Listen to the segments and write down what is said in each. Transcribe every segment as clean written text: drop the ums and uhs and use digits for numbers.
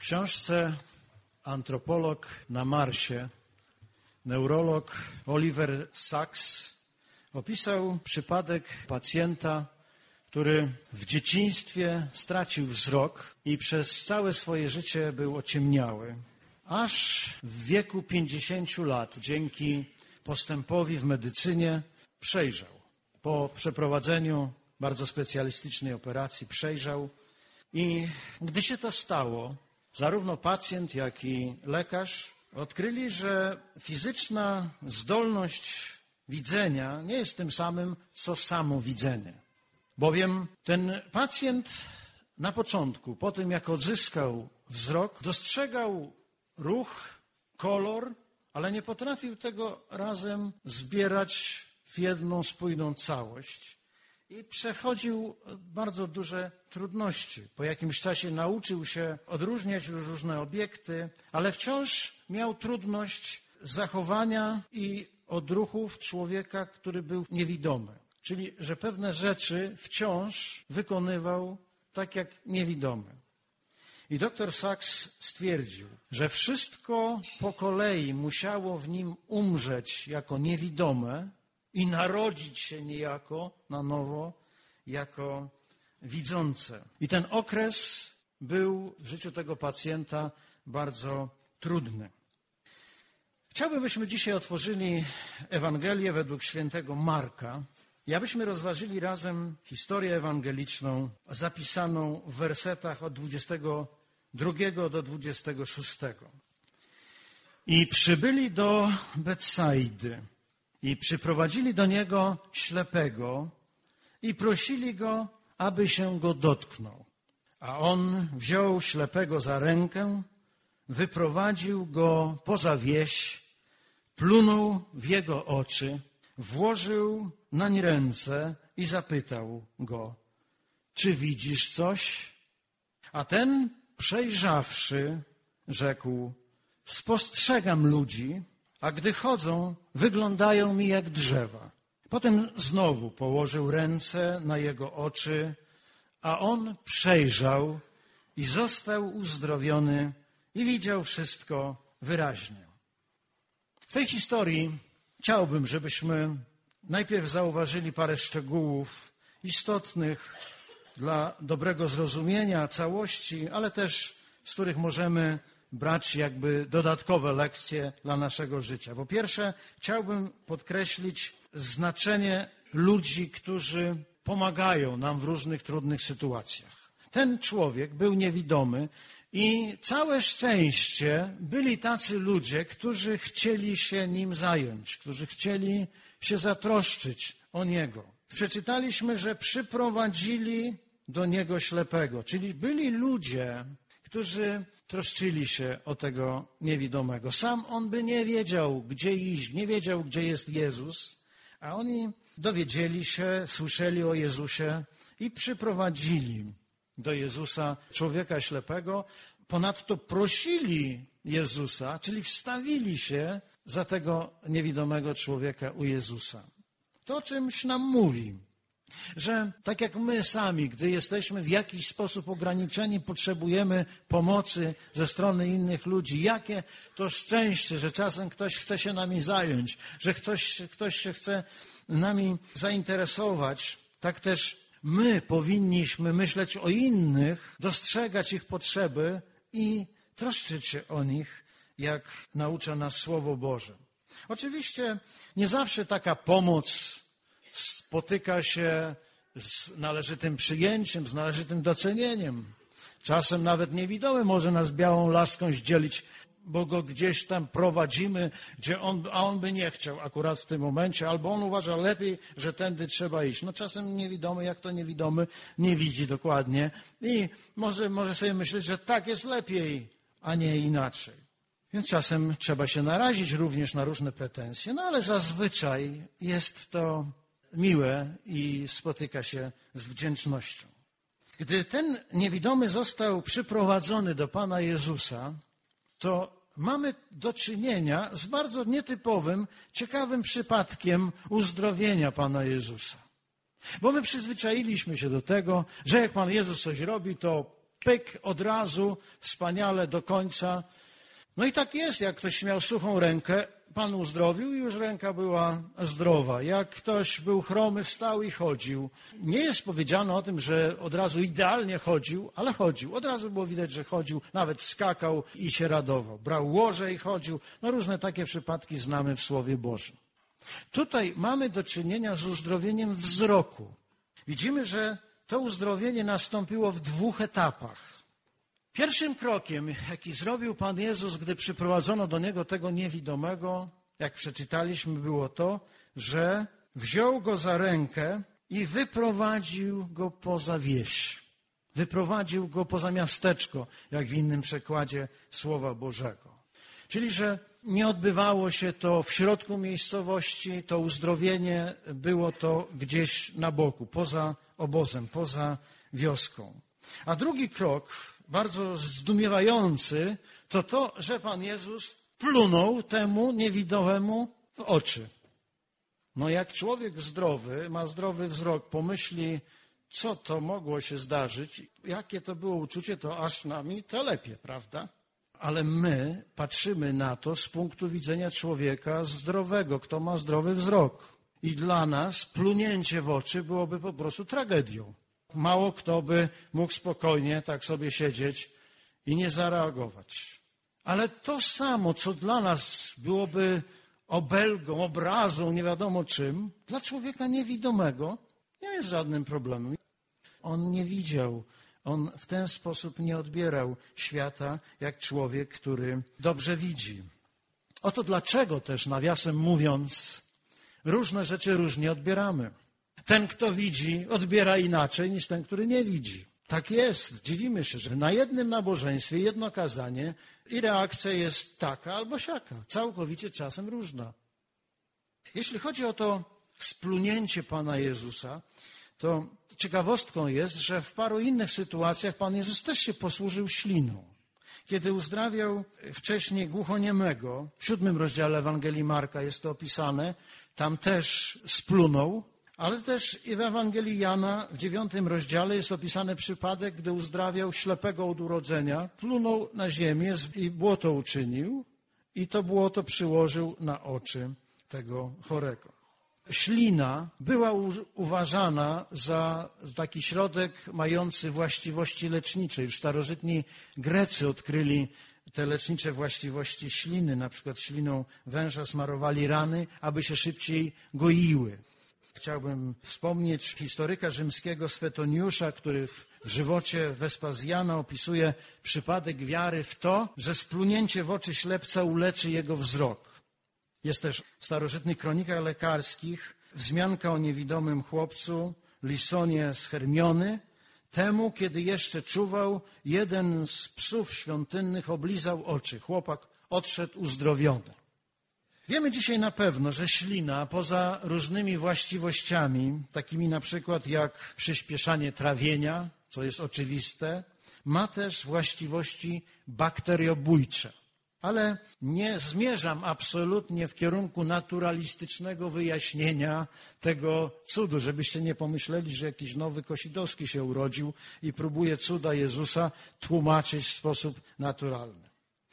książce Antropolog na Marsie neurolog Oliver Sacks opisał przypadek pacjenta, który w dzieciństwie stracił wzrok i przez całe swoje życie był ociemniały. Aż w wieku 50 lat, dzięki postępowi w medycynie, przejrzał. Po przeprowadzeniu bardzo specjalistycznej operacji przejrzał i gdy się to stało, zarówno pacjent, jak i lekarz odkryli, że fizyczna zdolność widzenia nie jest tym samym, co samo widzenie. Bowiem ten pacjent na początku, po tym jak odzyskał wzrok, dostrzegał ruch, kolor, ale nie potrafił tego razem zbierać w jedną spójną całość i przechodził bardzo duże trudności. Po jakimś czasie nauczył się odróżniać różne obiekty, ale wciąż miał trudność zachowania i odruchów człowieka, który był niewidomy. Czyli, że pewne rzeczy wciąż wykonywał tak jak niewidomy. I dr Sacks stwierdził, że wszystko po kolei musiało w nim umrzeć jako niewidome i narodzić się niejako na nowo jako widzące. I ten okres był w życiu tego pacjenta bardzo trudny. Chciałbym, byśmy dzisiaj otworzyli Ewangelię według świętego Marka i abyśmy rozważyli razem historię ewangeliczną zapisaną w wersetach od 22 do 26. I przybyli do Betsaidy i przyprowadzili do niego ślepego i prosili go, aby się go dotknął. A on wziął ślepego za rękę, wyprowadził go poza wieś, plunął w jego oczy, włożył nań ręce i zapytał go, czy widzisz coś? A ten, przejrzawszy, rzekł, spostrzegam ludzi, a gdy chodzą, wyglądają mi jak drzewa. Potem znowu położył ręce na jego oczy, a on przejrzał i został uzdrowiony i widział wszystko wyraźnie. W tej historii chciałbym, żebyśmy najpierw zauważyli parę szczegółów istotnych dla dobrego zrozumienia całości, ale też z których możemy brać jakby dodatkowe lekcje dla naszego życia. Po pierwsze, chciałbym podkreślić znaczenie ludzi, którzy pomagają nam w różnych trudnych sytuacjach. Ten człowiek był niewidomy i całe szczęście byli tacy ludzie, którzy chcieli się nim zająć, którzy chcieli się zatroszczyć o niego. Przeczytaliśmy, że przyprowadzili do niego ślepego, czyli byli ludzie, którzy troszczyli się o tego niewidomego. Sam on by nie wiedział, gdzie iść, nie wiedział, gdzie jest Jezus, a oni dowiedzieli się, słyszeli o Jezusie i przyprowadzili do Jezusa człowieka ślepego. Ponadto prosili Jezusa, czyli wstawili się za tego niewidomego człowieka u Jezusa. To o czymś nam mówi, że tak jak my sami, gdy jesteśmy w jakiś sposób ograniczeni, potrzebujemy pomocy ze strony innych ludzi. Jakie to szczęście, że czasem ktoś chce się nami zająć, że ktoś się chce nami zainteresować. Tak też my powinniśmy myśleć o innych, dostrzegać ich potrzeby i troszczyć się o nich, jak naucza nas Słowo Boże. Oczywiście nie zawsze taka pomoc spotyka się z należytym przyjęciem, z należytym docenieniem. Czasem nawet niewidomy może nas białą laską zdzielić, bo go gdzieś tam prowadzimy, a on by nie chciał akurat w tym momencie, albo on uważa lepiej, że tędy trzeba iść. No czasem niewidomy, jak to niewidomy, nie widzi dokładnie i może sobie myśleć, że tak jest lepiej, a nie inaczej. Więc czasem trzeba się narazić również na różne pretensje, no ale zazwyczaj jest to miłe i spotyka się z wdzięcznością. Gdy ten niewidomy został przyprowadzony do Pana Jezusa, to mamy do czynienia z bardzo nietypowym, ciekawym przypadkiem uzdrowienia Pana Jezusa. Bo my przyzwyczailiśmy się do tego, że jak Pan Jezus coś robi, to pyk, od razu, wspaniale, do końca. No i tak jest, jak ktoś miał suchą rękę, Pan uzdrowił i już ręka była zdrowa. Jak ktoś był chromy, wstał i chodził. Nie jest powiedziane o tym, że od razu idealnie chodził, ale chodził. Od razu było widać, że chodził, nawet skakał i się radował. Brał łoże i chodził. No różne takie przypadki znamy w Słowie Bożym. Tutaj mamy do czynienia z uzdrowieniem wzroku. Widzimy, że to uzdrowienie nastąpiło w 2 etapach. Pierwszym krokiem, jaki zrobił Pan Jezus, gdy przyprowadzono do Niego tego niewidomego, jak przeczytaliśmy, było to, że wziął go za rękę i wyprowadził go poza wieś. Wyprowadził go poza miasteczko, jak w innym przekładzie Słowa Bożego. Czyli, że nie odbywało się to w środku miejscowości, to uzdrowienie było to gdzieś na boku, poza obozem, poza wioską. A drugi krok, bardzo zdumiewający, to, że Pan Jezus plunął temu niewidomemu w oczy. No jak człowiek zdrowy, ma zdrowy wzrok, pomyśli, co to mogło się zdarzyć, jakie to było uczucie, to aż nami telepie, prawda? Ale my patrzymy na to z punktu widzenia człowieka zdrowego, kto ma zdrowy wzrok. I dla nas plunięcie w oczy byłoby po prostu tragedią. Mało kto by mógł spokojnie tak sobie siedzieć i nie zareagować. Ale to samo, co dla nas byłoby obelgą, obrazą, nie wiadomo czym, dla człowieka niewidomego nie jest żadnym problemem. On nie widział, on w ten sposób nie odbierał świata jak człowiek, który dobrze widzi. Oto dlaczego też, nawiasem mówiąc, różne rzeczy różnie odbieramy. Ten, kto widzi, odbiera inaczej niż ten, który nie widzi. Tak jest. Dziwimy się, że na jednym nabożeństwie, jedno kazanie i reakcja jest taka albo siaka. Całkowicie czasem różna. Jeśli chodzi o to splunięcie Pana Jezusa, to ciekawostką jest, że w paru innych sytuacjach Pan Jezus też się posłużył śliną. Kiedy uzdrawiał wcześniej głuchoniemego, w 7 rozdziale Ewangelii Marka jest to opisane, tam też splunął, ale też i w Ewangelii Jana w 9 rozdziale jest opisany przypadek, gdy uzdrawiał ślepego od urodzenia, plunął na ziemię i błoto uczynił i to błoto przyłożył na oczy tego chorego. Ślina była uważana za taki środek mający właściwości lecznicze. Już starożytni Grecy odkryli te lecznicze właściwości śliny. Na przykład śliną węża smarowali rany, aby się szybciej goiły. Chciałbym wspomnieć historyka rzymskiego Swetoniusza, który w żywocie Wespazjana opisuje przypadek wiary w to, że splunięcie w oczy ślepca uleczy jego wzrok. Jest też w starożytnych kronikach lekarskich wzmianka o niewidomym chłopcu Lisonie z Hermiony. Temu, kiedy jeszcze czuwał, jeden z psów świątynnych oblizał oczy. Chłopak odszedł uzdrowiony. Wiemy dzisiaj na pewno, że ślina poza różnymi właściwościami, takimi na przykład jak przyspieszanie trawienia, co jest oczywiste, ma też właściwości bakteriobójcze. Ale nie zmierzam absolutnie w kierunku naturalistycznego wyjaśnienia tego cudu, żebyście nie pomyśleli, że jakiś nowy Kosidowski się urodził i próbuje cuda Jezusa tłumaczyć w sposób naturalny.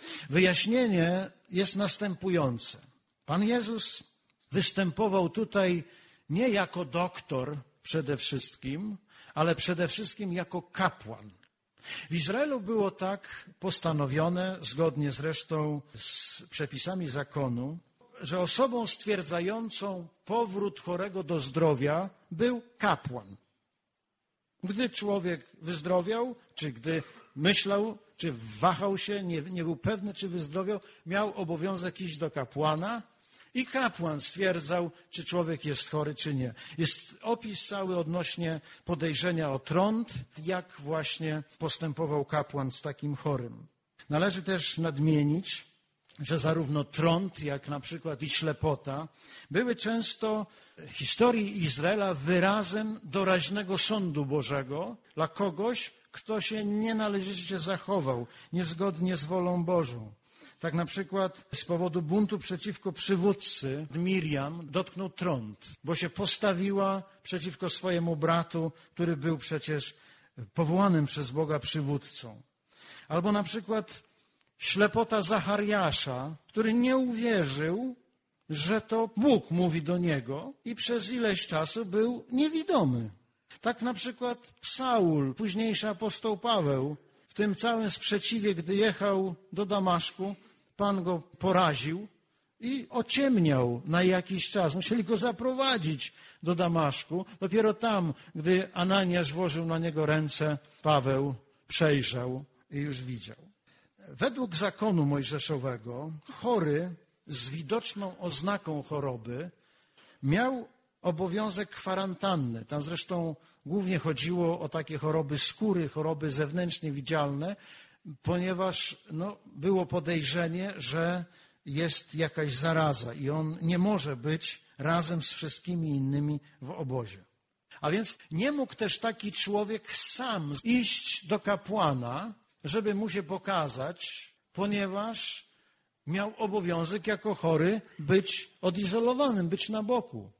Wyjaśnienie jest następujące. Pan Jezus występował tutaj nie jako doktor przede wszystkim, ale przede wszystkim jako kapłan. W Izraelu było tak postanowione, zgodnie zresztą z przepisami zakonu, że osobą stwierdzającą powrót chorego do zdrowia był kapłan. Gdy człowiek wyzdrowiał, czy gdy myślał, czy wahał się, nie był pewny, czy wyzdrowiał, miał obowiązek iść do kapłana i kapłan stwierdzał, czy człowiek jest chory, czy nie. Jest opis cały odnośnie podejrzenia o trąd, jak właśnie postępował kapłan z takim chorym. Należy też nadmienić, że zarówno trąd, jak na przykład i ślepota były często w historii Izraela wyrazem doraźnego sądu Bożego dla kogoś, kto się nienależycie zachował, niezgodnie z wolą Bożą. Tak na przykład z powodu buntu przeciwko przywódcy Miriam dotknął trąd, bo się postawiła przeciwko swojemu bratu, który był przecież powołanym przez Boga przywódcą. Albo na przykład ślepota Zachariasza, który nie uwierzył, że to Bóg mówi do niego i przez ileś czasu był niewidomy. Tak na przykład Saul, późniejszy apostoł Paweł, w tym całym sprzeciwie, gdy jechał do Damaszku, Pan go poraził i ociemniał na jakiś czas. Musieli go zaprowadzić do Damaszku. Dopiero tam, gdy Ananiasz włożył na niego ręce, Paweł przejrzał i już widział. Według zakonu mojżeszowego chory z widoczną oznaką choroby miał obowiązek kwarantanny. Tam zresztą głównie chodziło o takie choroby skóry, choroby zewnętrznie widzialne, ponieważ było podejrzenie, że jest jakaś zaraza i on nie może być razem z wszystkimi innymi w obozie. A więc nie mógł też taki człowiek sam iść do kapłana, żeby mu się pokazać, ponieważ miał obowiązek jako chory być odizolowanym, być na boku.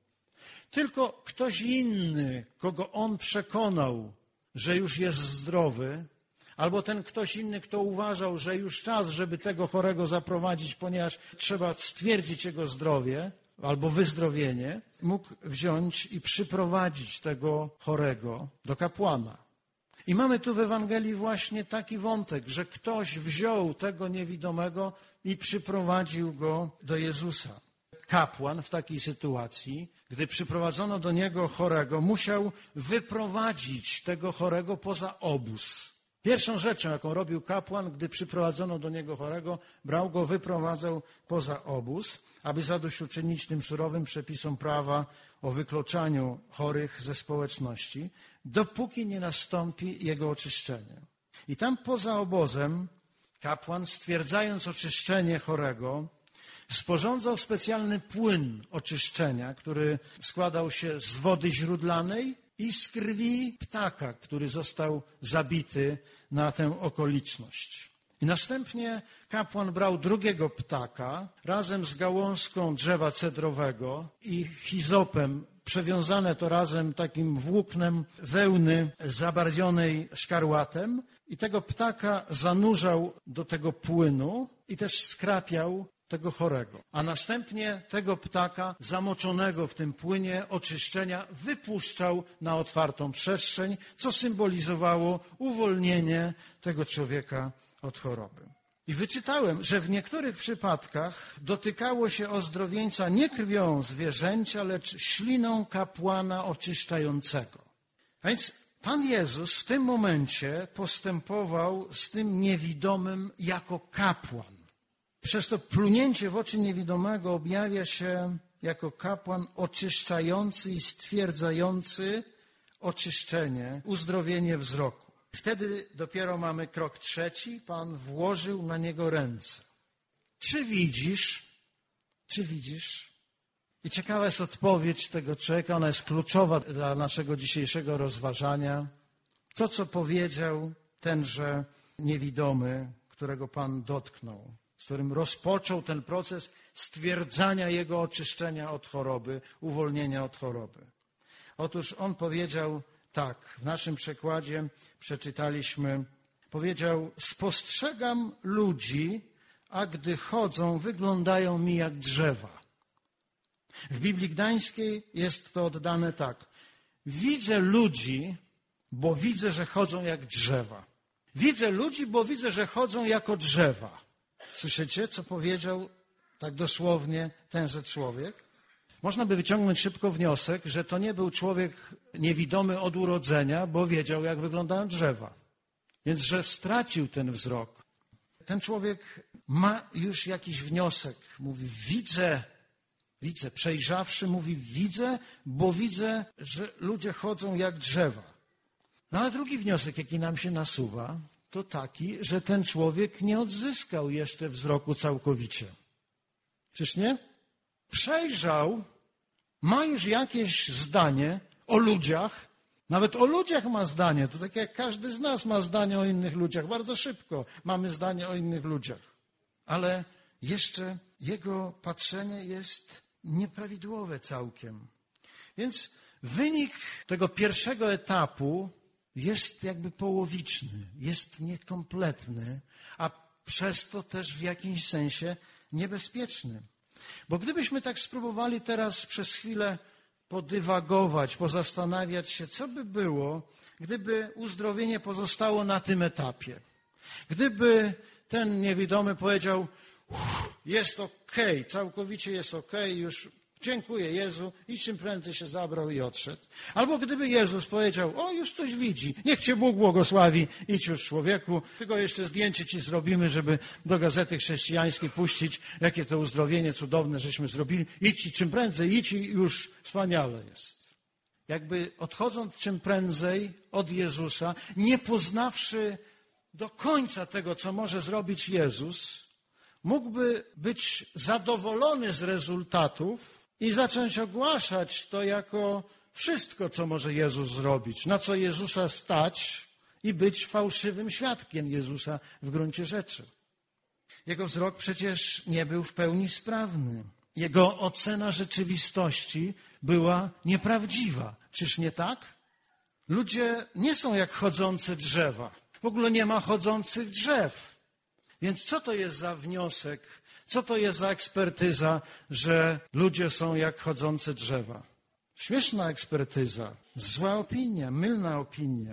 Tylko ktoś inny, kogo on przekonał, że już jest zdrowy, albo ten ktoś inny, kto uważał, że już czas, żeby tego chorego zaprowadzić, ponieważ trzeba stwierdzić jego zdrowie albo wyzdrowienie, mógł wziąć i przyprowadzić tego chorego do kapłana. I mamy tu w Ewangelii właśnie taki wątek, że ktoś wziął tego niewidomego i przyprowadził go do Jezusa. Kapłan w takiej sytuacji, gdy przyprowadzono do niego chorego, musiał wyprowadzić tego chorego poza obóz. Pierwszą rzeczą, jaką robił kapłan, gdy przyprowadzono do niego chorego, brał go, wyprowadzał poza obóz, aby zadośćuczynić tym surowym przepisom prawa o wykluczaniu chorych ze społeczności, dopóki nie nastąpi jego oczyszczenie. I tam poza obozem kapłan, stwierdzając oczyszczenie chorego, sporządzał specjalny płyn oczyszczenia, który składał się z wody źródlanej i z krwi ptaka, który został zabity na tę okoliczność. I następnie kapłan brał drugiego ptaka razem z gałązką drzewa cedrowego i hizopem, przewiązane to razem takim włóknem wełny zabarwionej szkarłatem, i tego ptaka zanurzał do tego płynu i też skrapiał tego chorego. A następnie tego ptaka zamoczonego w tym płynie oczyszczenia wypuszczał na otwartą przestrzeń, co symbolizowało uwolnienie tego człowieka od choroby. I wyczytałem, że w niektórych przypadkach dotykało się ozdrowieńca nie krwią zwierzęcia, lecz śliną kapłana oczyszczającego. A więc Pan Jezus w tym momencie postępował z tym niewidomym jako kapłan. Przez to plunięcie w oczy niewidomego objawia się jako kapłan oczyszczający i stwierdzający oczyszczenie, uzdrowienie wzroku. Wtedy dopiero mamy krok trzeci. Pan włożył na niego ręce. Czy widzisz? Czy widzisz? I ciekawa jest odpowiedź tego człowieka. Ona jest kluczowa dla naszego dzisiejszego rozważania. To, co powiedział tenże niewidomy, którego Pan dotknął, z którym rozpoczął ten proces stwierdzania jego oczyszczenia od choroby, uwolnienia od choroby. Otóż on powiedział tak, w naszym przekładzie przeczytaliśmy, powiedział: spostrzegam ludzi, a gdy chodzą, wyglądają mi jak drzewa. W Biblii Gdańskiej jest to oddane tak: widzę ludzi, bo widzę, że chodzą jak drzewa. Widzę ludzi, bo widzę, że chodzą jako drzewa. Słyszycie, co powiedział tak dosłownie tenże człowiek? Można by wyciągnąć szybko wniosek, że to nie był człowiek niewidomy od urodzenia, bo wiedział, jak wyglądają drzewa. Więc, że stracił ten wzrok. Ten człowiek ma już jakiś wniosek. Mówi, widzę, przejrzawszy, mówi, widzę, bo widzę, że ludzie chodzą jak drzewa. No ale drugi wniosek, jaki nam się nasuwa, to taki, że ten człowiek nie odzyskał jeszcze wzroku całkowicie. Czyż nie? Przejrzał, ma już jakieś zdanie o ludziach, nawet o ludziach ma zdanie, to tak jak każdy z nas ma zdanie o innych ludziach, bardzo szybko mamy zdanie o innych ludziach, ale jeszcze jego patrzenie jest nieprawidłowe całkiem. Więc wynik tego pierwszego etapu jest jakby połowiczny, jest niekompletny, a przez to też w jakimś sensie niebezpieczny. Bo gdybyśmy tak spróbowali teraz przez chwilę podywagować, pozastanawiać się, co by było, gdyby uzdrowienie pozostało na tym etapie. Gdyby ten niewidomy powiedział, jest okej, całkowicie jest okej, już dziękuję Jezu i czym prędzej się zabrał i odszedł. Albo gdyby Jezus powiedział, o już coś widzi, niech Cię Bóg błogosławi, idź już człowieku, tylko jeszcze zdjęcie Ci zrobimy, żeby do Gazety Chrześcijańskiej puścić, jakie to uzdrowienie cudowne żeśmy zrobili, idź i czym prędzej, idź i już wspaniale jest. Jakby odchodząc czym prędzej od Jezusa, nie poznawszy do końca tego, co może zrobić Jezus, mógłby być zadowolony z rezultatów i zacząć ogłaszać to jako wszystko, co może Jezus zrobić, na co Jezusa stać i być fałszywym świadkiem Jezusa w gruncie rzeczy. Jego wzrok przecież nie był w pełni sprawny. Jego ocena rzeczywistości była nieprawdziwa. Czyż nie tak? Ludzie nie są jak chodzące drzewa. W ogóle nie ma chodzących drzew. Więc co to jest za wniosek, co to jest za ekspertyza, że ludzie są jak chodzące drzewa? Śmieszna ekspertyza, zła opinia, mylna opinia.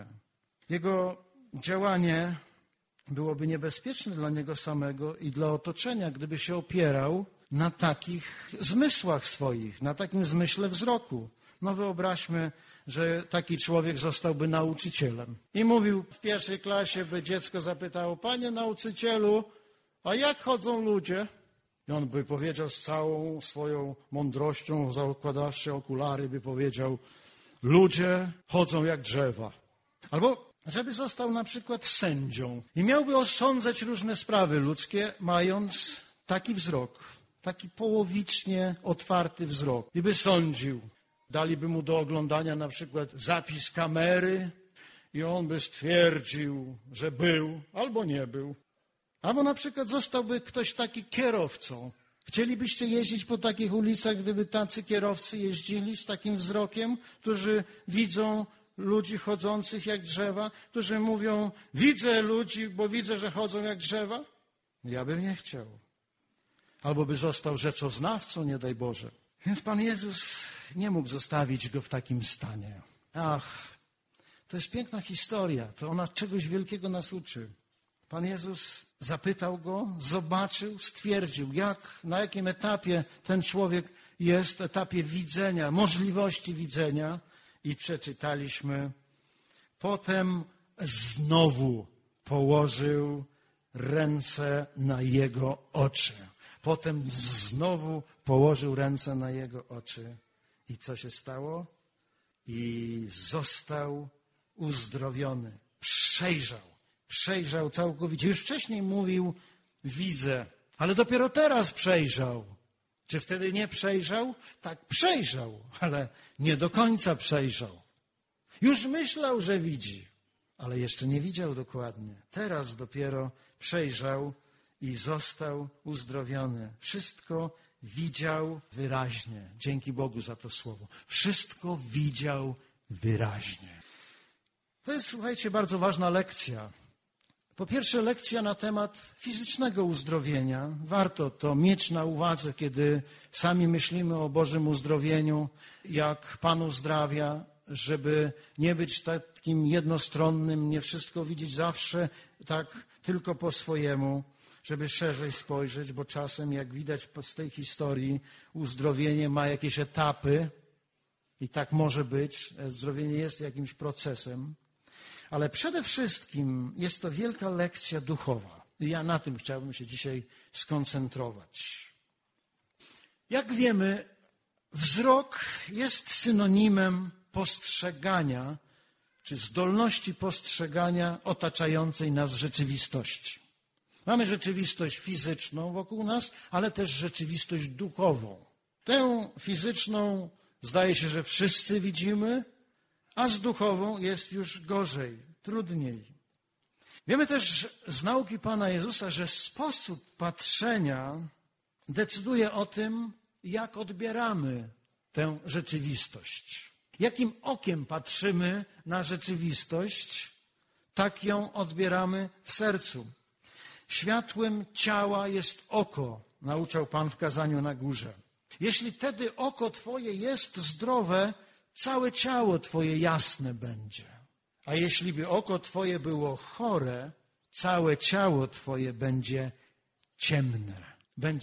Jego działanie byłoby niebezpieczne dla niego samego i dla otoczenia, gdyby się opierał na takich zmysłach swoich, na takim zmyśle wzroku. No wyobraźmy, że taki człowiek zostałby nauczycielem. I mówił w pierwszej klasie, by dziecko zapytało, panie nauczycielu, a jak chodzą ludzie? I on by powiedział z całą swoją mądrością, zakładawszy okulary, by powiedział, ludzie chodzą jak drzewa. Albo żeby został na przykład sędzią i miałby osądzać różne sprawy ludzkie, mając taki wzrok, taki połowicznie otwarty wzrok. I by sądził. Daliby mu do oglądania na przykład zapis kamery i on by stwierdził, że był albo nie był. Albo na przykład zostałby ktoś taki kierowcą. Chcielibyście jeździć po takich ulicach, gdyby tacy kierowcy jeździli z takim wzrokiem, którzy widzą ludzi chodzących jak drzewa, którzy mówią, widzę ludzi, bo widzę, że chodzą jak drzewa? Ja bym nie chciał. Albo by został rzeczoznawcą, nie daj Boże. Więc Pan Jezus nie mógł zostawić go w takim stanie. Ach, to jest piękna historia, to ona czegoś wielkiego nas uczy. Pan Jezus zapytał go, zobaczył, stwierdził, na jakim etapie ten człowiek jest, etapie widzenia, możliwości widzenia i przeczytaliśmy. Potem znowu położył ręce na jego oczy. Potem znowu położył ręce na jego oczy. I co się stało? I został uzdrowiony. Przejrzał całkowicie. Już wcześniej mówił, widzę, ale dopiero teraz przejrzał. Czy wtedy nie przejrzał? Tak, przejrzał, ale nie do końca przejrzał. Już myślał, że widzi, ale jeszcze nie widział dokładnie. Teraz dopiero przejrzał i został uzdrowiony. Wszystko widział wyraźnie. Dzięki Bogu za to słowo. Wszystko widział wyraźnie. To jest, słuchajcie, bardzo ważna lekcja. Po pierwsze, lekcja na temat fizycznego uzdrowienia. Warto to mieć na uwadze, kiedy sami myślimy o Bożym uzdrowieniu, jak Pan uzdrawia, żeby nie być takim jednostronnym, nie wszystko widzieć zawsze tak tylko po swojemu, żeby szerzej spojrzeć, bo czasem, jak widać z tej historii, uzdrowienie ma jakieś etapy i tak może być. Uzdrowienie jest jakimś procesem. Ale przede wszystkim jest to wielka lekcja duchowa. I ja na tym chciałbym się dzisiaj skoncentrować. Jak wiemy, wzrok jest synonimem postrzegania, czy zdolności postrzegania otaczającej nas rzeczywistości. Mamy rzeczywistość fizyczną wokół nas, ale też rzeczywistość duchową. Tę fizyczną zdaje się, że wszyscy widzimy, a z duchową jest już gorzej, trudniej. Wiemy też z nauki Pana Jezusa, że sposób patrzenia decyduje o tym, jak odbieramy tę rzeczywistość. Jakim okiem patrzymy na rzeczywistość, tak ją odbieramy w sercu. Światłem ciała jest oko, nauczał Pan w kazaniu na górze. Jeśli wtedy oko Twoje jest zdrowe, całe ciało Twoje jasne będzie. A jeśli by oko Twoje było chore, całe ciało Twoje będzie ciemne.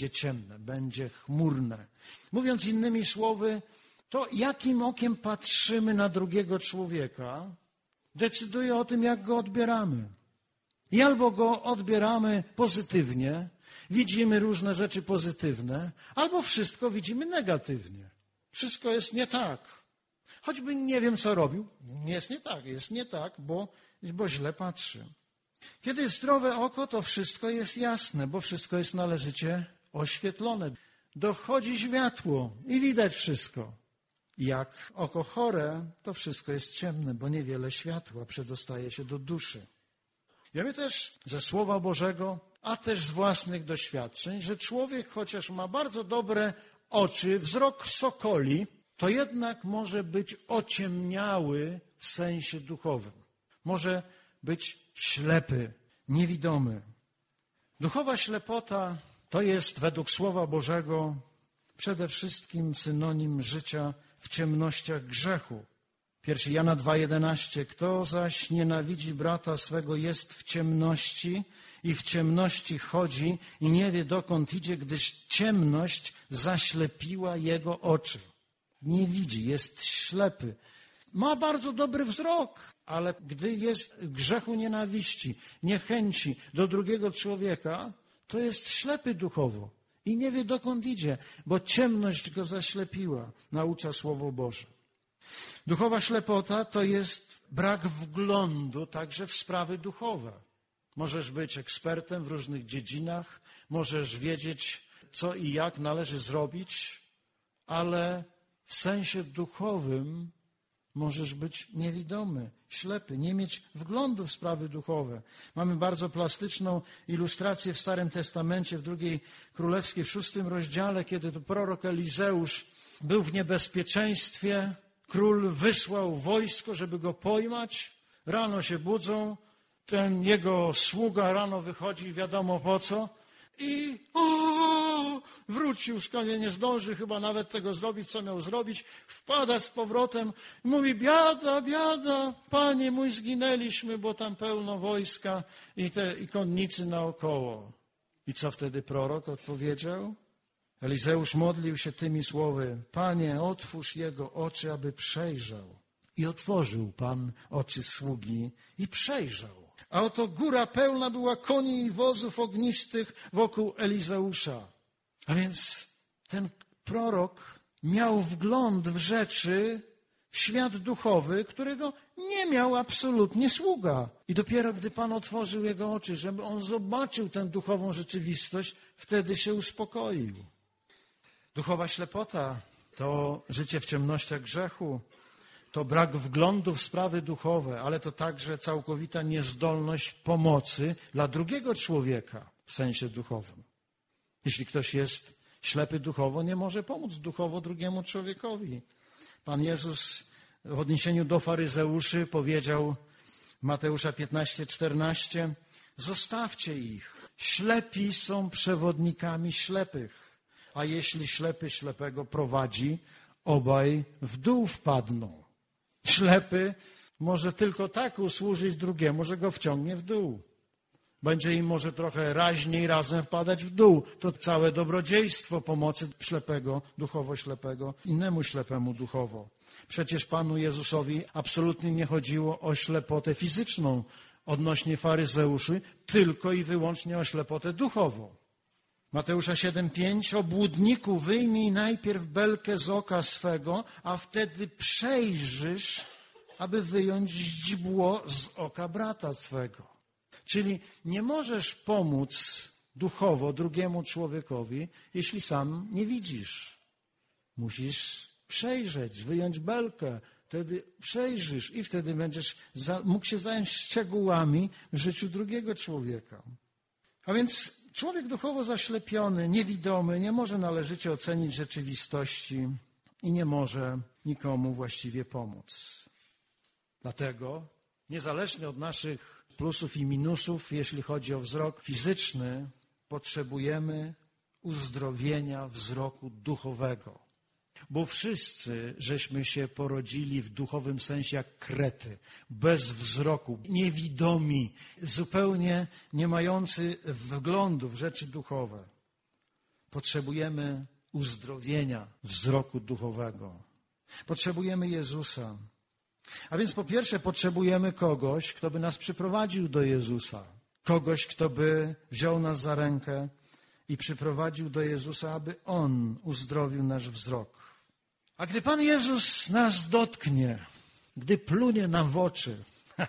Będzie chmurne. Mówiąc innymi słowy, to jakim okiem patrzymy na drugiego człowieka, decyduje o tym, jak go odbieramy. I albo go odbieramy pozytywnie, widzimy różne rzeczy pozytywne, albo wszystko widzimy negatywnie. Wszystko jest nie tak. Choćby nie wiem, co robił, jest nie tak, bo źle patrzy. Kiedy jest zdrowe oko, to wszystko jest jasne, bo wszystko jest należycie oświetlone. Dochodzi światło i widać wszystko. Jak oko chore, to wszystko jest ciemne, bo niewiele światła przedostaje się do duszy. Wiemy też ze Słowa Bożego, a też z własnych doświadczeń, że człowiek, chociaż ma bardzo dobre oczy, wzrok sokoli, to jednak może być ociemniały w sensie duchowym. Może być ślepy, niewidomy. Duchowa ślepota to jest według Słowa Bożego przede wszystkim synonim życia w ciemnościach grzechu. 1 Jana 2,11. Kto zaś nienawidzi brata swego, jest w ciemności i w ciemności chodzi i nie wie, dokąd idzie, gdyż ciemność zaślepiła jego oczy. Nie widzi, jest ślepy. Ma bardzo dobry wzrok, ale gdy jest w grzechu nienawiści, niechęci do drugiego człowieka, to jest ślepy duchowo i nie wie, dokąd idzie, bo ciemność go zaślepiła, naucza Słowo Boże. Duchowa ślepota to jest brak wglądu także w sprawy duchowe. Możesz być ekspertem w różnych dziedzinach, możesz wiedzieć, co i jak należy zrobić, ale w sensie duchowym możesz być niewidomy, ślepy, nie mieć wglądu w sprawy duchowe. Mamy bardzo plastyczną ilustrację w Starym Testamencie, w 2 Królewskiej, w 6 rozdziale, kiedy to prorok Elizeusz był w niebezpieczeństwie. Król wysłał wojsko, żeby go pojmać. Rano się budzą, ten jego sługa rano wychodzi, wiadomo po co, i wrócił, nie zdąży chyba nawet tego zrobić, co miał zrobić, wpada z powrotem i mówi: biada, biada, panie mój, zginęliśmy, bo tam pełno wojska i konnicy naokoło. I co wtedy prorok odpowiedział? Elizeusz modlił się tymi słowy: Panie, otwórz jego oczy, aby przejrzał. I otworzył Pan oczy sługi i przejrzał. A oto góra pełna była koni i wozów ognistych wokół Elizeusza. A więc ten prorok miał wgląd w rzeczy, w świat duchowy, którego nie miał absolutnie sługa. I dopiero gdy Pan otworzył jego oczy, żeby on zobaczył tę duchową rzeczywistość, wtedy się uspokoił. Duchowa ślepota to życie w ciemnościach grzechu, to brak wglądu w sprawy duchowe, ale to także całkowita niezdolność pomocy dla drugiego człowieka w sensie duchowym. Jeśli ktoś jest ślepy duchowo, nie może pomóc duchowo drugiemu człowiekowi. Pan Jezus w odniesieniu do faryzeuszy powiedział w Mateusza 15:14: zostawcie ich, ślepi są przewodnikami ślepych, a jeśli ślepy ślepego prowadzi, obaj w dół wpadną. Ślepy może tylko tak usłużyć drugiemu, że go wciągnie w dół. Będzie im może trochę raźniej razem wpadać w dół. To całe dobrodziejstwo pomocy ślepego, duchowo ślepego, innemu ślepemu duchowo. Przecież Panu Jezusowi absolutnie nie chodziło o ślepotę fizyczną odnośnie faryzeuszy, tylko i wyłącznie o ślepotę duchową. Mateusza 7:5: obłudniku, wyjmij najpierw belkę z oka swego, a wtedy przejrzysz, aby wyjąć źdźbło z oka brata swego. Czyli nie możesz pomóc duchowo drugiemu człowiekowi, jeśli sam nie widzisz. Musisz przejrzeć, wyjąć belkę, wtedy przejrzysz i wtedy będziesz mógł się zająć szczegółami w życiu drugiego człowieka. A więc człowiek duchowo zaślepiony, niewidomy, nie może należycie ocenić rzeczywistości i nie może nikomu właściwie pomóc. Dlatego, niezależnie od naszych plusów i minusów, jeśli chodzi o wzrok fizyczny, potrzebujemy uzdrowienia wzroku duchowego. Bo wszyscy żeśmy się porodzili w duchowym sensie jak krety, bez wzroku, niewidomi, zupełnie nie mający wglądu w rzeczy duchowe. Potrzebujemy uzdrowienia wzroku duchowego. Potrzebujemy Jezusa. A więc po pierwsze potrzebujemy kogoś, kto by nas przyprowadził do Jezusa. Kogoś, kto by wziął nas za rękę i przyprowadził do Jezusa, aby On uzdrowił nasz wzrok. A gdy Pan Jezus nas dotknie, gdy plunie nam w oczy,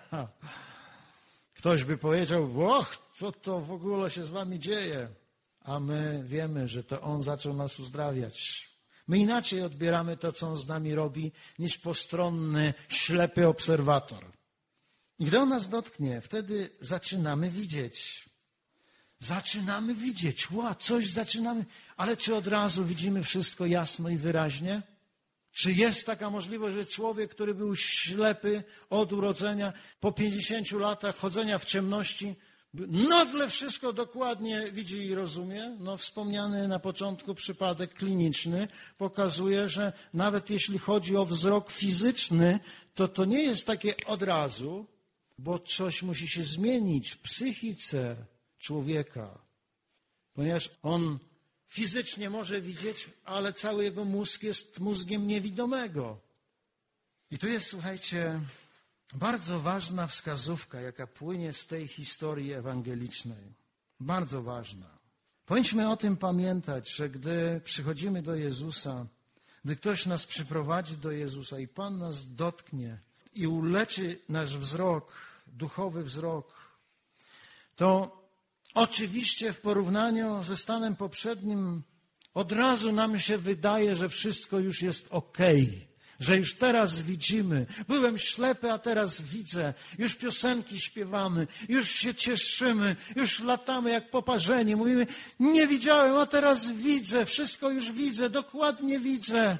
ktoś by powiedział, och, co to w ogóle się z wami dzieje? A my wiemy, że to On zaczął nas uzdrawiać. My inaczej odbieramy to, co On z nami robi, niż postronny, ślepy obserwator. I gdy On nas dotknie, wtedy zaczynamy widzieć. Zaczynamy widzieć. Coś zaczynamy. Ale czy od razu widzimy wszystko jasno i wyraźnie? Czy jest taka możliwość, że człowiek, który był ślepy od urodzenia, po 50 latach chodzenia w ciemności, nagle wszystko dokładnie widzi i rozumie? No, wspomniany na początku przypadek kliniczny pokazuje, że nawet jeśli chodzi o wzrok fizyczny, to nie jest takie od razu, bo coś musi się zmienić w psychice człowieka, ponieważ on fizycznie może widzieć, ale cały jego mózg jest mózgiem niewidomego. I tu jest, słuchajcie, bardzo ważna wskazówka, jaka płynie z tej historii ewangelicznej. Bardzo ważna. Powinniśmy o tym pamiętać, że gdy przychodzimy do Jezusa, gdy ktoś nas przyprowadzi do Jezusa i Pan nas dotknie i uleczy nasz wzrok, duchowy wzrok, to oczywiście w porównaniu ze stanem poprzednim od razu nam się wydaje, że wszystko już jest okej, że już teraz widzimy. Byłem ślepy, a teraz widzę. Już piosenki śpiewamy, już się cieszymy, już latamy jak poparzeni. Mówimy, nie widziałem, a teraz widzę, wszystko już widzę, dokładnie widzę.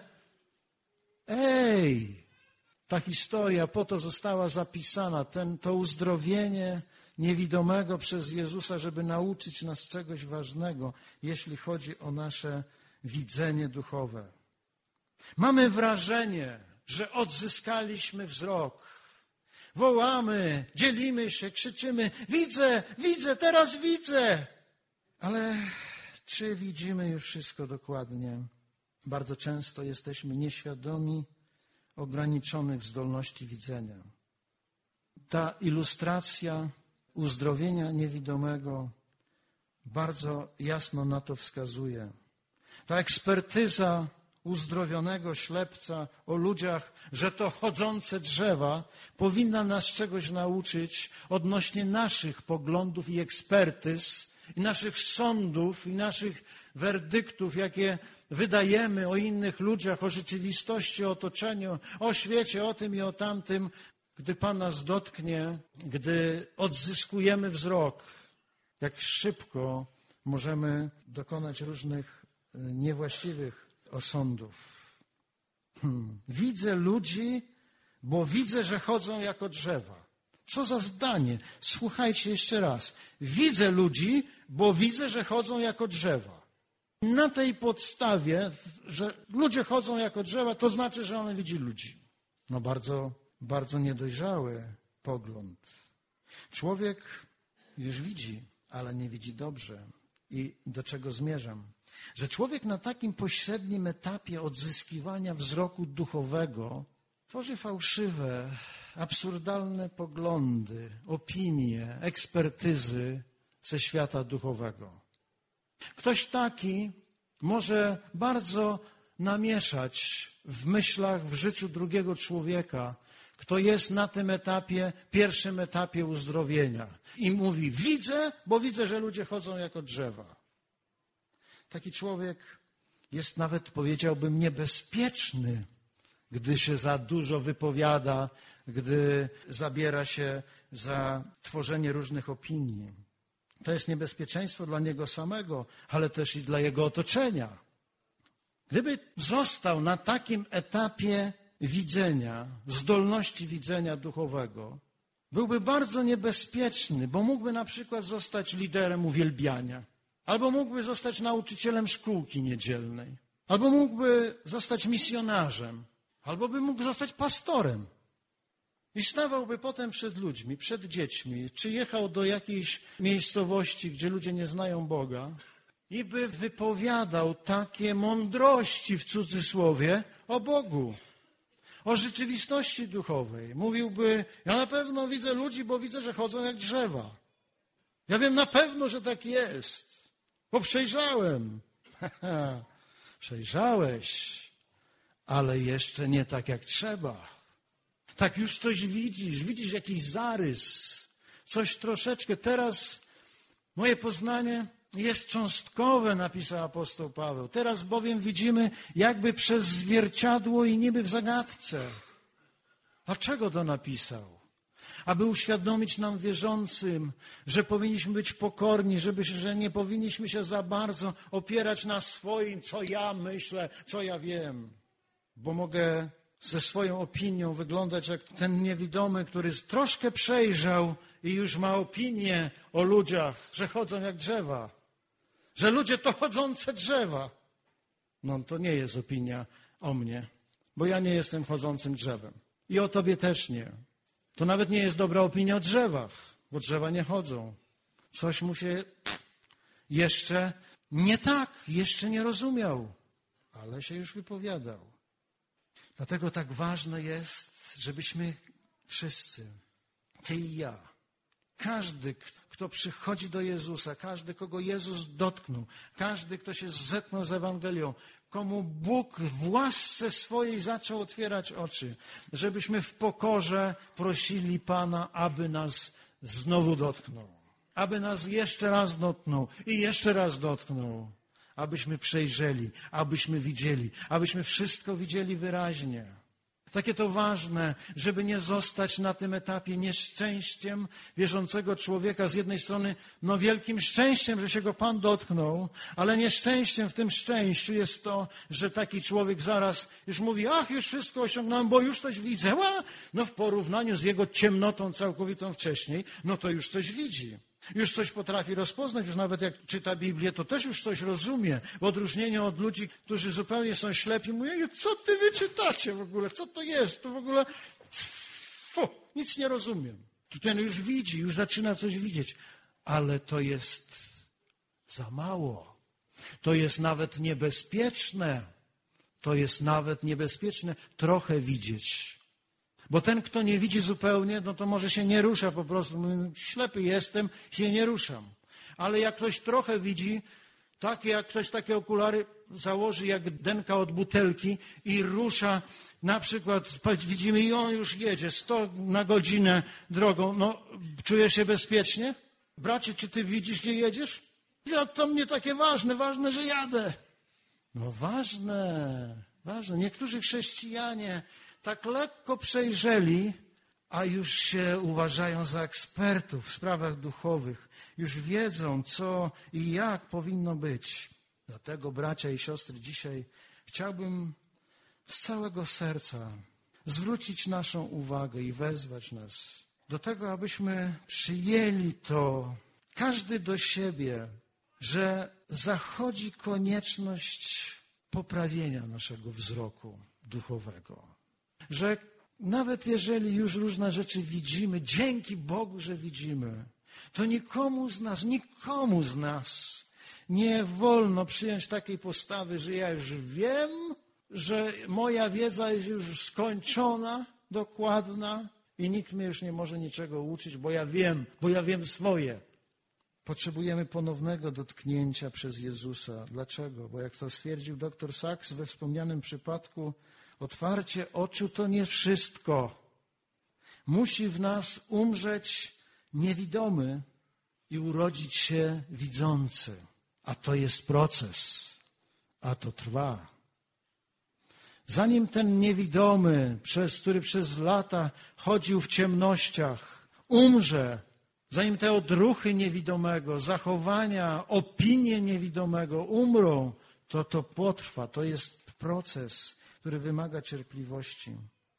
Ta historia po to została zapisana, to uzdrowienie niewidomego przez Jezusa, żeby nauczyć nas czegoś ważnego, jeśli chodzi o nasze widzenie duchowe. Mamy wrażenie, że odzyskaliśmy wzrok. Wołamy, dzielimy się, krzyczymy, widzę, widzę, teraz widzę. Ale czy widzimy już wszystko dokładnie? Bardzo często jesteśmy nieświadomi ograniczonych zdolności widzenia. Ta ilustracja uzdrowienia niewidomego bardzo jasno na to wskazuje. Ta ekspertyza uzdrowionego ślepca o ludziach, że to chodzące drzewa, powinna nas czegoś nauczyć odnośnie naszych poglądów i ekspertyz, i naszych sądów, i naszych werdyktów, jakie wydajemy o innych ludziach, o rzeczywistości, o otoczeniu, o świecie, o tym i o tamtym. Gdy Pan nas dotknie, gdy odzyskujemy wzrok, jak szybko możemy dokonać różnych niewłaściwych osądów. Widzę ludzi, bo widzę, że chodzą jako drzewa. Co za zdanie? Słuchajcie jeszcze raz. Widzę ludzi, bo widzę, że chodzą jako drzewa. Na tej podstawie, że ludzie chodzą jako drzewa, to znaczy, że on widzi ludzi. No bardzo niedojrzały pogląd. Człowiek już widzi, ale nie widzi dobrze. I do czego zmierzam? Że człowiek na takim pośrednim etapie odzyskiwania wzroku duchowego tworzy fałszywe, absurdalne poglądy, opinie, ekspertyzy ze świata duchowego. Ktoś taki może bardzo namieszać w myślach, w życiu drugiego człowieka, kto jest na tym etapie, pierwszym etapie uzdrowienia. I mówi, widzę, bo widzę, że ludzie chodzą jako drzewa. Taki człowiek jest nawet, powiedziałbym, niebezpieczny, gdy się za dużo wypowiada, gdy zabiera się za tworzenie różnych opinii. To jest niebezpieczeństwo dla niego samego, ale też i dla jego otoczenia. Gdyby został na takim etapie widzenia, zdolności widzenia duchowego, byłby bardzo niebezpieczny, bo mógłby na przykład zostać liderem uwielbiania, albo mógłby zostać nauczycielem szkółki niedzielnej, albo mógłby zostać misjonarzem, albo by mógł zostać pastorem. I stawałby potem przed ludźmi, przed dziećmi, czy jechał do jakiejś miejscowości, gdzie ludzie nie znają Boga i by wypowiadał takie mądrości w cudzysłowie o Bogu, o rzeczywistości duchowej. Mówiłby, ja na pewno widzę ludzi, bo widzę, że chodzą jak drzewa. Ja wiem na pewno, że tak jest, bo przejrzałem. Przejrzałeś, ale jeszcze nie tak jak trzeba. Tak już coś widzisz jakiś zarys, coś troszeczkę. Teraz moje poznanie jest cząstkowe, napisał apostoł Paweł. Teraz bowiem widzimy jakby przez zwierciadło i niby w zagadce. Dlaczego to napisał? Aby uświadomić nam wierzącym, że powinniśmy być pokorni, że nie powinniśmy się za bardzo opierać na swoim, co ja myślę, co ja wiem. Bo mogę ze swoją opinią wyglądać jak ten niewidomy, który troszkę przejrzał i już ma opinię o ludziach, że chodzą jak drzewa. Że ludzie to chodzące drzewa. No to nie jest opinia o mnie, bo ja nie jestem chodzącym drzewem. I o tobie też nie. To nawet nie jest dobra opinia o drzewach, bo drzewa nie chodzą. Coś mu się jeszcze nie tak, jeszcze nie rozumiał, ale się już wypowiadał. Dlatego tak ważne jest, żebyśmy wszyscy, ty i ja, każdy, kto przychodzi do Jezusa, każdy, kogo Jezus dotknął, każdy, kto się zetknął z Ewangelią, komu Bóg w łasce swojej zaczął otwierać oczy, żebyśmy w pokorze prosili Pana, aby nas znowu dotknął, aby nas jeszcze raz dotknął i jeszcze raz dotknął, abyśmy przejrzeli, abyśmy widzieli, abyśmy wszystko widzieli wyraźnie. Takie to ważne, żeby nie zostać na tym etapie nieszczęściem wierzącego człowieka. Z jednej strony, wielkim szczęściem, że się go Pan dotknął, ale nieszczęściem w tym szczęściu jest to, że taki człowiek zaraz już mówi, już wszystko osiągnąłem, bo już coś widzę. W porównaniu z jego ciemnotą całkowitą wcześniej, to już coś widzi. Już coś potrafi rozpoznać, już nawet jak czyta Biblię, to też już coś rozumie. W odróżnieniu od ludzi, którzy zupełnie są ślepi, mówią, co ty wyczytacie w ogóle, co to jest, to w ogóle, nic nie rozumiem. Ten już widzi, już zaczyna coś widzieć, ale to jest za mało. To jest nawet niebezpieczne. To jest nawet niebezpieczne trochę widzieć. Bo ten, kto nie widzi zupełnie, to może się nie rusza po prostu. Ślepy jestem, się nie ruszam. Ale jak ktoś trochę widzi, jak ktoś takie okulary założy jak denka od butelki i rusza, na przykład widzimy i on już jedzie 100 na godzinę drogą, czujesz się bezpiecznie? Bracie, czy ty widzisz, gdzie jedziesz? To mnie takie ważne, że jadę. Ważne. Niektórzy chrześcijanie tak lekko przejrzeli, a już się uważają za ekspertów w sprawach duchowych. Już wiedzą, co i jak powinno być. Dlatego, bracia i siostry, dzisiaj chciałbym z całego serca zwrócić naszą uwagę i wezwać nas do tego, abyśmy przyjęli to, każdy do siebie, że zachodzi konieczność poprawienia naszego wzroku duchowego. Że nawet jeżeli już różne rzeczy widzimy, dzięki Bogu, że widzimy, to nikomu z nas nie wolno przyjąć takiej postawy, że ja już wiem, że moja wiedza jest już skończona, dokładna i nikt mnie już nie może niczego uczyć, bo ja wiem swoje. Potrzebujemy ponownego dotknięcia przez Jezusa. Dlaczego? Bo jak to stwierdził dr Sachs we wspomnianym przypadku, otwarcie oczu to nie wszystko. Musi w nas umrzeć niewidomy i urodzić się widzący. A to jest proces, a to trwa. Zanim ten niewidomy, który przez lata chodził w ciemnościach, umrze, zanim te odruchy niewidomego, zachowania, opinie niewidomego umrą, To potrwa, to jest proces, który wymaga cierpliwości.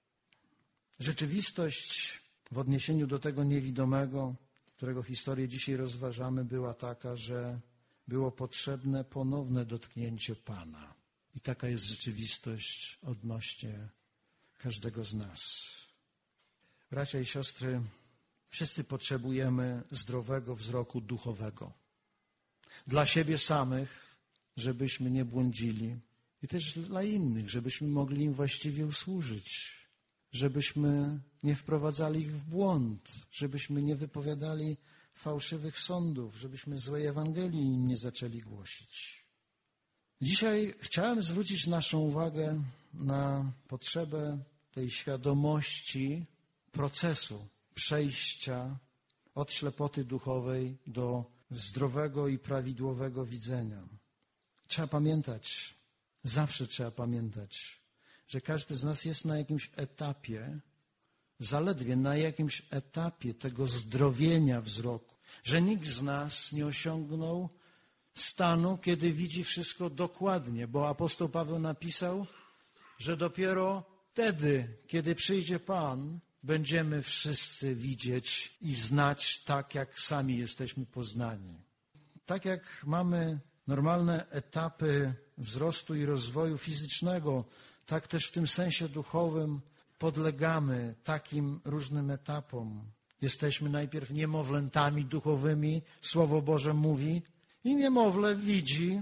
Rzeczywistość w odniesieniu do tego niewidomego, którego historię dzisiaj rozważamy, była taka, że było potrzebne ponowne dotknięcie Pana. I taka jest rzeczywistość odnośnie każdego z nas. Bracia i siostry, wszyscy potrzebujemy zdrowego wzroku duchowego. Dla siebie samych, żebyśmy nie błądzili, i też dla innych, żebyśmy mogli im właściwie usłużyć, żebyśmy nie wprowadzali ich w błąd, żebyśmy nie wypowiadali fałszywych sądów, żebyśmy złej Ewangelii im nie zaczęli głosić. Dzisiaj chciałem zwrócić naszą uwagę na potrzebę tej świadomości procesu przejścia od ślepoty duchowej do zdrowego i prawidłowego widzenia. Trzeba pamiętać, zawsze trzeba pamiętać, że każdy z nas jest na jakimś etapie, zaledwie na jakimś etapie tego zdrowienia wzroku, że nikt z nas nie osiągnął stanu, kiedy widzi wszystko dokładnie, bo apostoł Paweł napisał, że dopiero wtedy, kiedy przyjdzie Pan, będziemy wszyscy widzieć i znać tak, jak sami jesteśmy poznani. Tak jak mamy normalne etapy wzrostu i rozwoju fizycznego, tak też w tym sensie duchowym podlegamy takim różnym etapom. Jesteśmy najpierw niemowlętami duchowymi, Słowo Boże mówi, i niemowlę widzi,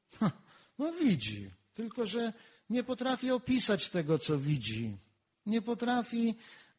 widzi, tylko że nie potrafi opisać tego, co widzi. Nie potrafi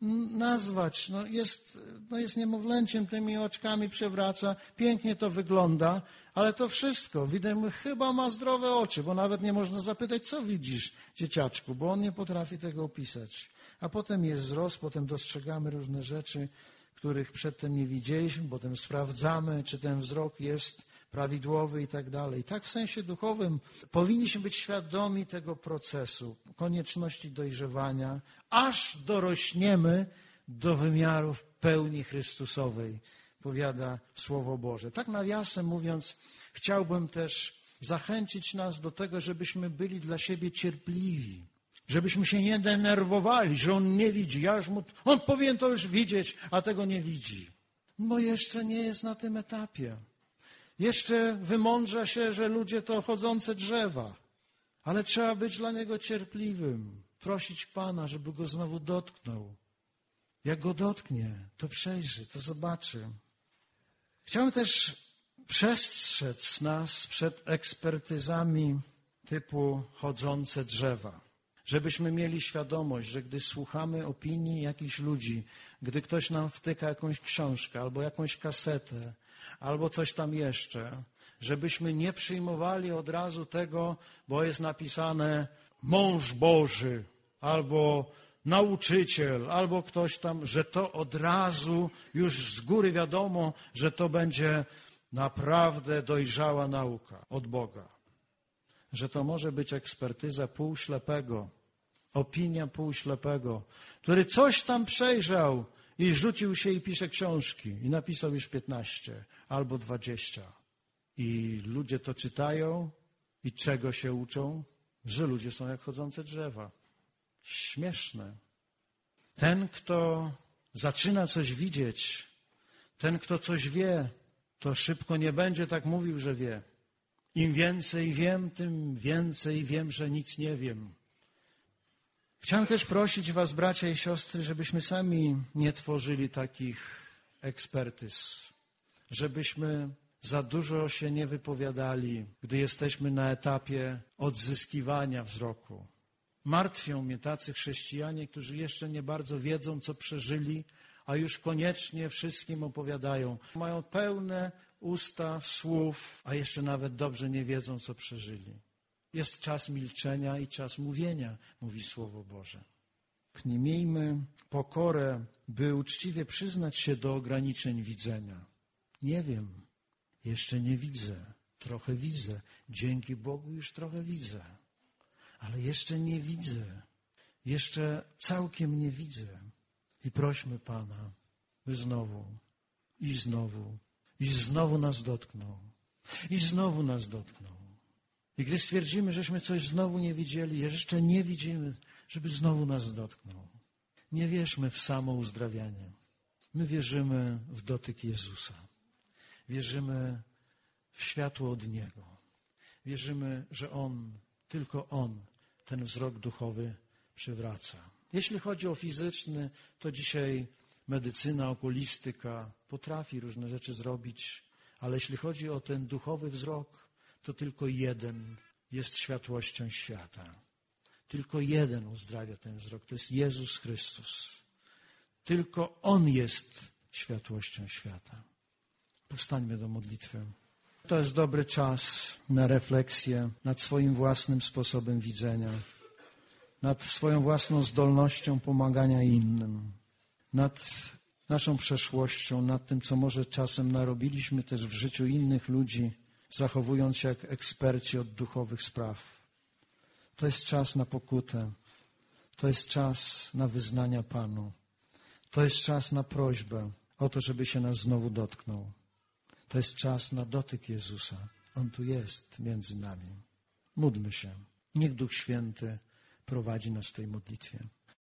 nazwać, jest niemowlęciem, tymi oczkami przewraca, pięknie to wygląda, ale to wszystko, widać, chyba ma zdrowe oczy, bo nawet nie można zapytać, co widzisz, dzieciaczku, bo on nie potrafi tego opisać. A potem jest wzrost, potem dostrzegamy różne rzeczy, których przedtem nie widzieliśmy, potem sprawdzamy, czy ten wzrok jest prawidłowy i tak dalej. Tak w sensie duchowym powinniśmy być świadomi tego procesu, konieczności dojrzewania, aż dorośniemy do wymiarów pełni Chrystusowej, powiada Słowo Boże. Tak nawiasem mówiąc, chciałbym też zachęcić nas do tego, żebyśmy byli dla siebie cierpliwi, żebyśmy się nie denerwowali, że on nie widzi. On powinien to już widzieć, a tego nie widzi. Bo jeszcze nie jest na tym etapie. Jeszcze wymądrza się, że ludzie to chodzące drzewa, ale trzeba być dla niego cierpliwym, prosić Pana, żeby go znowu dotknął. Jak go dotknie, to przejrzy, to zobaczy. Chciałem też przestrzec nas przed ekspertyzami typu chodzące drzewa, żebyśmy mieli świadomość, że gdy słuchamy opinii jakichś ludzi, gdy ktoś nam wtyka jakąś książkę albo jakąś kasetę, albo coś tam jeszcze, żebyśmy nie przyjmowali od razu tego, bo jest napisane mąż Boży, albo nauczyciel, albo ktoś tam, że to od razu już z góry wiadomo, że to będzie naprawdę dojrzała nauka od Boga. Że to może być ekspertyza półślepego, opinia półślepego, który coś tam przejrzał, i rzucił się i pisze książki. I napisał już 15 albo 20. I ludzie to czytają i czego się uczą? Że ludzie są jak chodzące drzewa. Śmieszne. Ten, kto zaczyna coś widzieć, ten, kto coś wie, to szybko nie będzie tak mówił, że wie. Im więcej wiem, tym więcej wiem, że nic nie wiem. Chciałem też prosić was, bracia i siostry, żebyśmy sami nie tworzyli takich ekspertyz, żebyśmy za dużo się nie wypowiadali, gdy jesteśmy na etapie odzyskiwania wzroku. Martwią mnie tacy chrześcijanie, którzy jeszcze nie bardzo wiedzą, co przeżyli, a już koniecznie wszystkim opowiadają. Mają pełne usta słów, a jeszcze nawet dobrze nie wiedzą, co przeżyli. Jest czas milczenia i czas mówienia, mówi Słowo Boże. Nie miejmy pokorę, by uczciwie przyznać się do ograniczeń widzenia. Nie wiem, jeszcze nie widzę, trochę widzę. Dzięki Bogu już trochę widzę, ale jeszcze nie widzę, jeszcze całkiem nie widzę. I prośmy Pana, by znowu nas dotknął. I znowu nas dotknął. I gdy stwierdzimy, żeśmy coś znowu nie widzieli, jeszcze nie widzimy, żeby znowu nas dotknął. Nie wierzmy w samo uzdrawianie. My wierzymy w dotyk Jezusa. Wierzymy w światło od Niego. Wierzymy, że On, tylko On, ten wzrok duchowy przywraca. Jeśli chodzi o fizyczny, to dzisiaj medycyna, okulistyka potrafi różne rzeczy zrobić, ale jeśli chodzi o ten duchowy wzrok, to tylko jeden jest światłością świata. Tylko jeden uzdrawia ten wzrok. To jest Jezus Chrystus. Tylko On jest światłością świata. Powstańmy do modlitwy. To jest dobry czas na refleksję nad swoim własnym sposobem widzenia, nad swoją własną zdolnością pomagania innym, nad naszą przeszłością, nad tym, co może czasem narobiliśmy też w życiu innych ludzi, zachowując się jak eksperci od duchowych spraw. To jest czas na pokutę. To jest czas na wyznania Panu. To jest czas na prośbę o to, żeby się nas znowu dotknął. To jest czas na dotyk Jezusa. On tu jest między nami. Módlmy się. Niech Duch Święty prowadzi nas w tej modlitwie.